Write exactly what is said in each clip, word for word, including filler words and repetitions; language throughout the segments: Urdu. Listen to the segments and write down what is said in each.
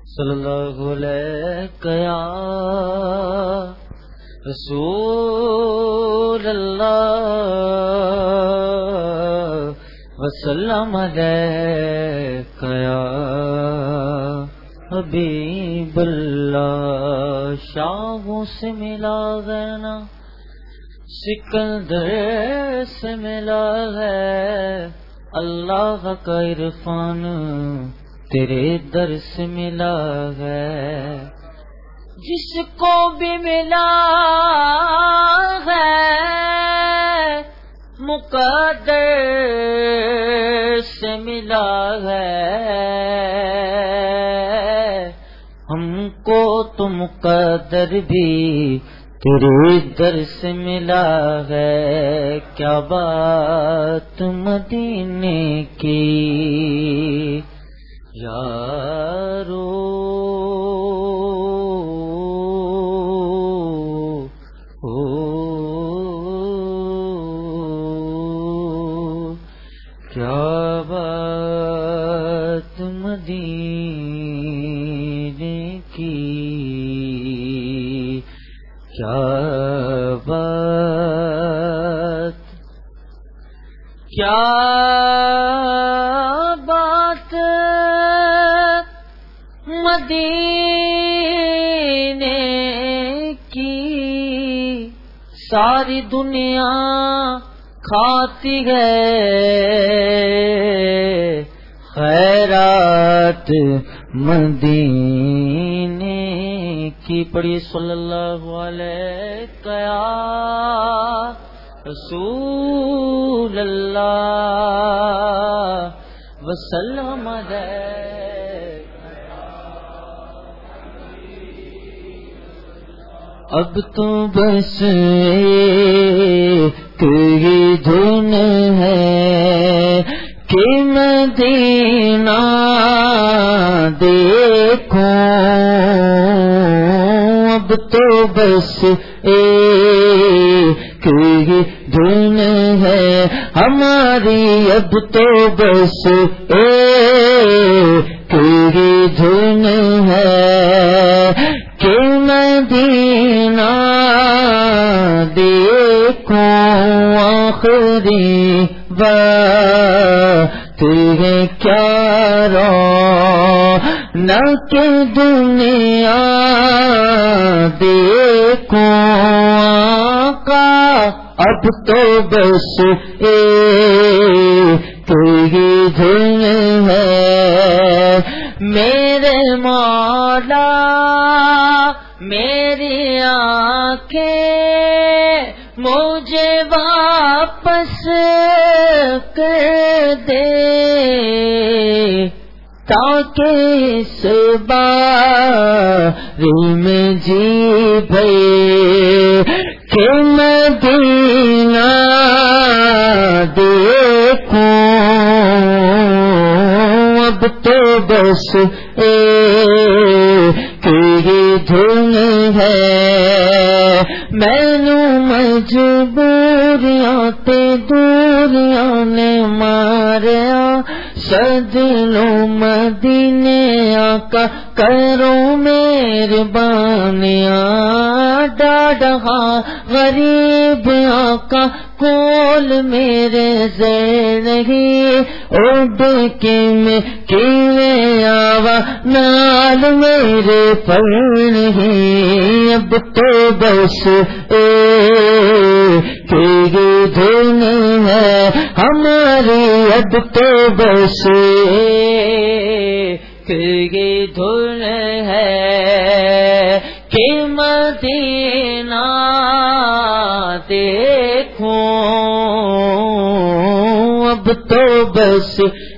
صلی اللہ علیہ یا رسول اللہ وسلم علیک یا حبیب اللہ. شاہوں سے ملا ہے نا سکندر سے ملا ہے, اللہ کا عرفان تیرے در سے ملا ہے. جس کو بھی ملا ہے مقدر سے ملا ہے, ہم کو تو مقدر بھی تیرے در سے ملا ہے. کیا بات مدینے کی یارو, کیا بات مدینے کی, کیا بات, کیا بات مدینے کی. ساری دنیا کھاتی ہے خیرات مدینے کی. پڑھی صلی اللہ علیہ یا رسول اللہ وسلم علیہ. اب تو بس ایک ہی دھن ہے کہ مدینہ دیکھوں. اب تو بس ایک ہی دھن ہے ہماری, اب تو بس ایک ہی دھن ہے کہ مدینہ دیکھوں. آخری بات ہے کیا رونق دنیا دیکھوں آقا, اب تو بس ایک ہی دھن ہے. میرے مولا میری آنکھیں مجھے واپس کر دے تاکہ اس باری میں جی بھر کہ مدینہ دیکھوں. اب تو بس ایک ہی دھن ہے, مینوں مجبوریاں تے دوریاں نے ماریا, سجنوں مدینے آقا کرو مہربانیاں. ڈاڈا غریب آقا کول میرے زیر نہیں, اڈ کے میں کیویں آوا نال میرے پر نہیں. اب تو بس ایک ہی دھن ہے ہماری, اب تو بس ایک ہی دھن ہے کہ مدینہ دیکھوں. اب تو بس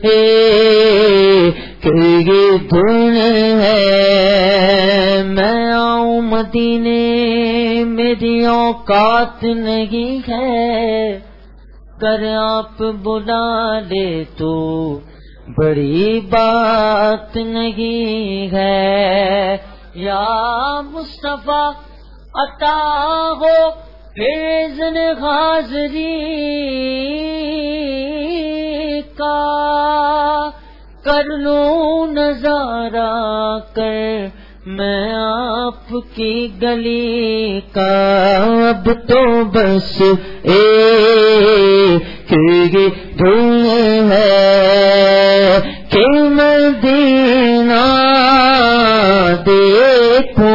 ایک ہی دھن ہے. میں آؤں مدینے میری اوقات نہیں ہے, کر آپ بلا لے تو بڑی بات نہیں ہے. یا مصطفیٰ عطا ہو اذن حاضری کا, کر لوں نظارہ کر میں آپ کی گلی کا، اب تو بس ایک ہی دھن ہے کہ مدینہ دیکھوں،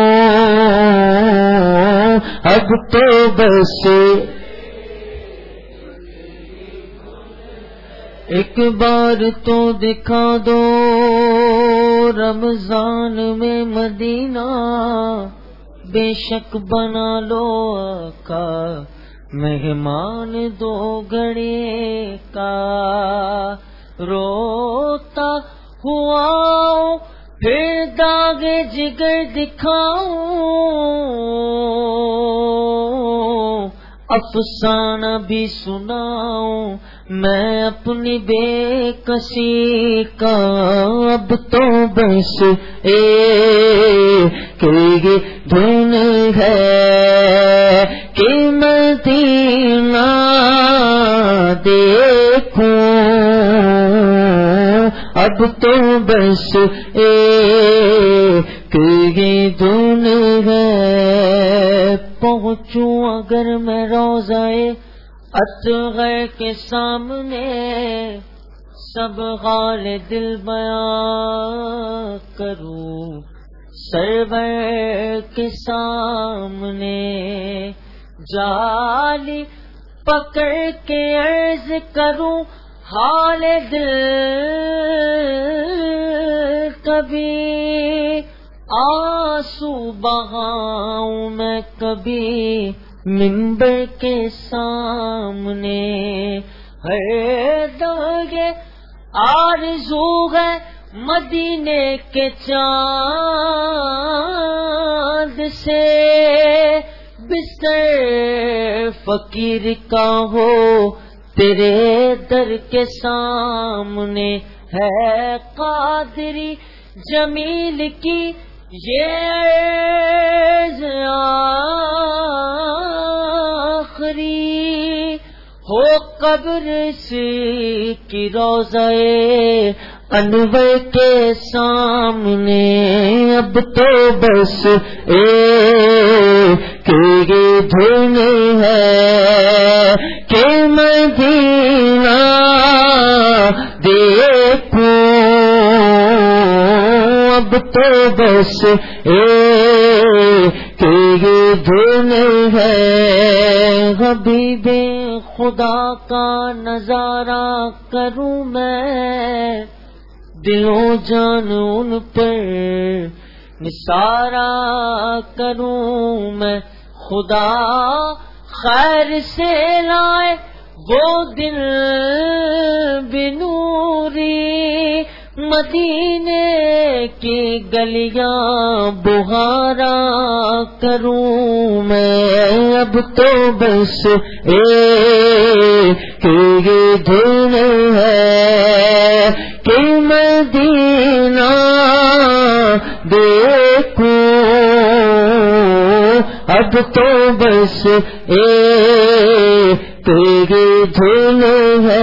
اب تو بس ایک بار تو دکھا دو رمضان میں مدینہ، بے شک بنا لو آقا مہمان دو گھڑی کا، روتا ہوا پھر داغ جگر دکھاؤں، افسانہ بھی سناؤں میں اپنی بے کسی کا، اب تو بس ایک ہی دھن ہے کہ مدینہ دیکھوں، اب تو بس ایک ہی دھن ہے۔ پہنچوں اگر میں روضہ اطہر کے سامنے، سب حال دل بیان کروں سرور کے سامنے، جالی پکڑ کے عرض کروں حال دل، کبھی آنسو بہاؤں میں کبھی منبر کے سامنے، ہر دم یہ آرزو ہے مدینے کے چاند سے، بستر فقیر کا ہو تیرے در کے سامنے، ہے قادری جمیل کی یہ عرض آخری، ہو قبر سے کی روضہ انور کے سامنے، اب تو بس ایک ہی دھن ہے کہ مدینہ دیکھوں، اب تو بس ایک ہی دھن ہے۔ حبیب خدا کا نظارہ کروں میں، دلوں جان ان پر نثارا کروں میں، خدا خیر سے لائے وہ دل بنوری، مدینے کی گلیاں بہارا کروں میں، اب تو بس ایک ہی دھن ہے کہ مدینہ دیکھوں، اب تو بس ایک ہی دھن ہے۔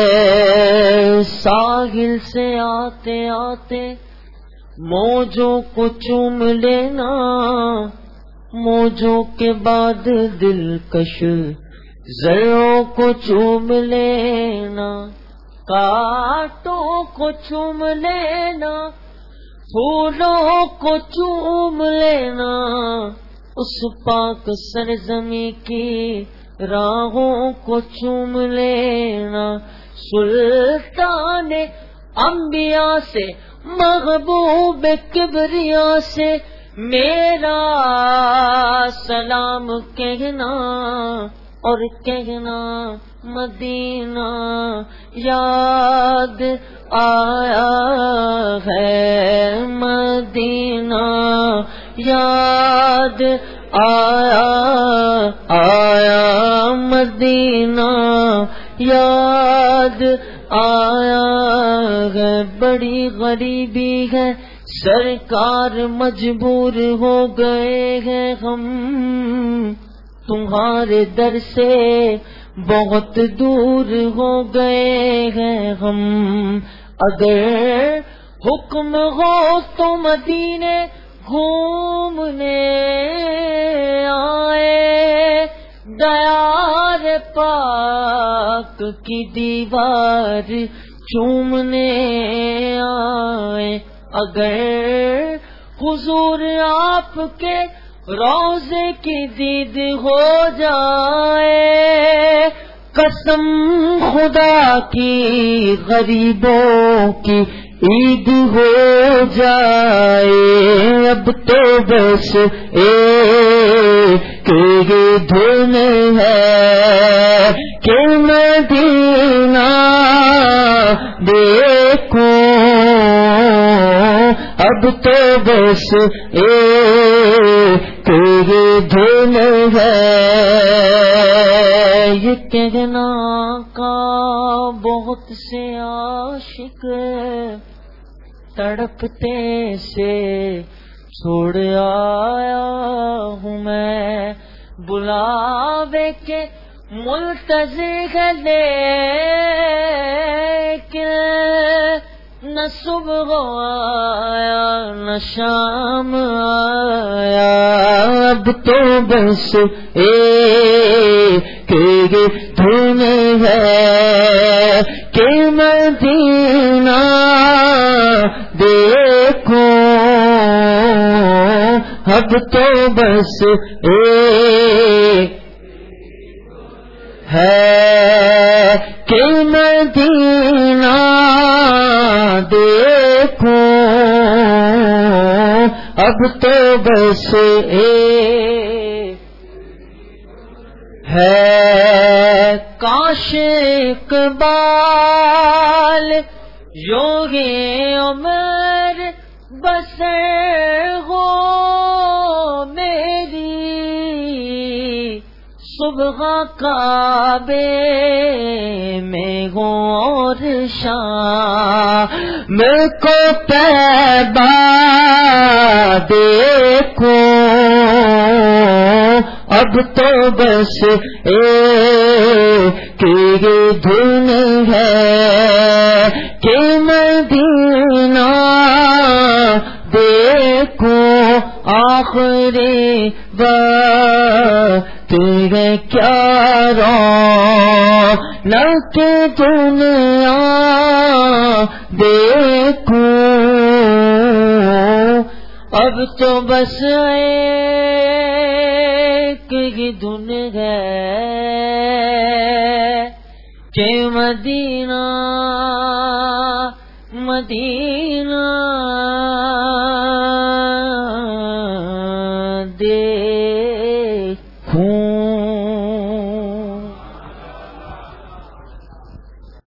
ساحل سے آتے آتے موجوں کو چوم لینا، موجوں کے بعد دلکش زروں کو چوم لینا، کانٹوں کو چوم لینا، پھولوں کو چوم لینا، اس پاک سرزمین کی راہوں کو چوم لینا، سلطان انبیاء سے محبوب کبریا سے میرا سلام کہنا، اور کہنا مدینہ یاد آیا ہے، مدینہ یاد آیا آیا مدینہ یاد آیا ہے، بڑی غریبی ہے سرکار مجبور ہو گئے ہیں ہم، تمہارے در سے بہت دور ہو گئے ہیں ہم، اگر حکم ہو تو مدینے گھومنے آئے، دیار پاک کی دیوار چومنے آئے، اگر حضور آپ کے روضے کی دید ہو جائے، قسم خدا کی غریبوں کی عید ہو جائے، اب تو بس ایک یہ دھن ہے کہ مدینہ دیکھوں، اب تو بس ایک یہ دھن ہے۔ یہ کہنا کا بہت سے عاشق تڑپتے سے چھوڑ آیا ہوں میں، بلاوے کے منتظر ہے لیکن نہ صبح آیا نہ شام آیا، اب تو بس ایک یہ دھن ہے کہ مدینہ دیکھوں، اب تو بس ایک ہے کہ مدینہ دیکھوں، اب تو بس ایک ہے۔ کاش اقبال یوگی عمر بسر ہو میری، صبح کعبے میں ہوں اور شام کو طیبہ دیکھوں، اب تو بس ایک یہ دھن ہے کہ مدینہ دیکھوں، آخری بات ہے کیا رونق دنیا دیکھوں، اب تو بس ایک ہی دھن ہے کہ مدینہ مدینہ دیکھوں۔